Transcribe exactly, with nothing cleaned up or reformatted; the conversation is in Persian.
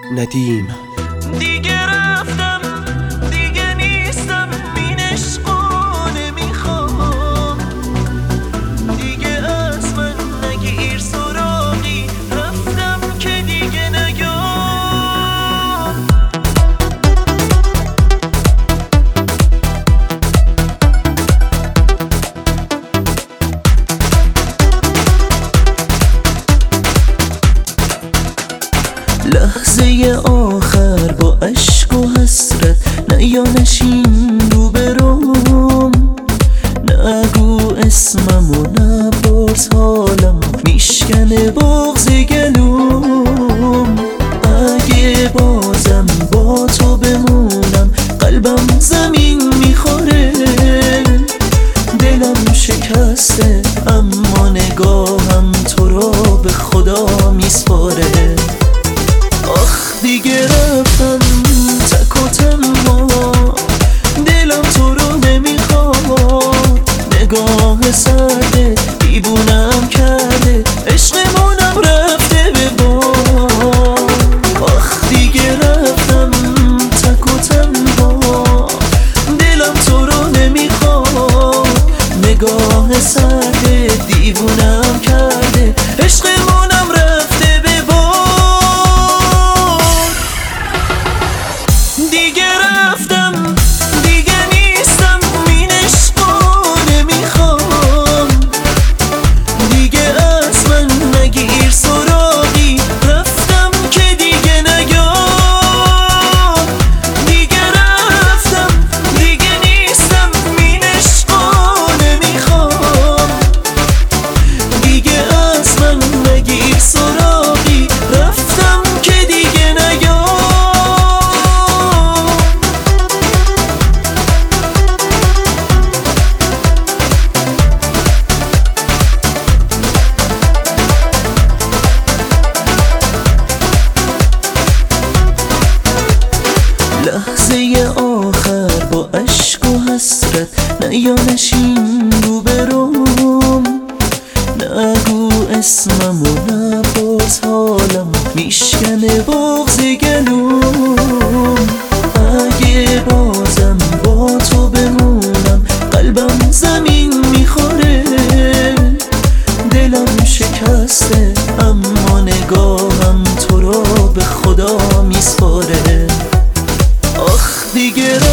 ندیم. دیگه رفتم، دیگه نیستم، این عشقو نمیخوام. دیگه از من نگیر سراغی، رفتم که دیگه نیام. لحظه آخر با عشق و حسرت، نه یا نشین رو بروم، نگو اسمم و نپرس حالم، میشکنه بغض گلوم. اگه بازم با تو بمونم، قلبم زمین میخوره، دلم شکسته اما نگاهم تو رو به خدا میسپاره. آخ دیگه رفتم تک و تنها، دلم تو رو نمیخواد، نگاه سرده دیوونم کرده، عشقمونم رفته به باد. آخ دیگه رفتم تک و تنها، دلم تو رو نمیخواد، نگاه سرده دیوونم کرده، عشقمونم رفته به باد. دیگه رفتم، دیگه نیستم، این عشقو نمیخوام. دیگه از من نگیر سراغی، رفتم که دیگه نیام. دیگه رفتم، دیگه نیستم، این عشقو نمیخوام. دیگه از من نگیر سراغی، رفتم که دیگه نیام. لحظه آخر با عشق و حسرت، نه یا نشین رو بروم، نگو اسمم و نپرس حالم، میشکنه بغض گلوم. اگه بازم با تو بمونم، قلبم زمین میخوره، دلم شکسته اما نگاهم تو رو به خدا میسپاره. آخ دیگه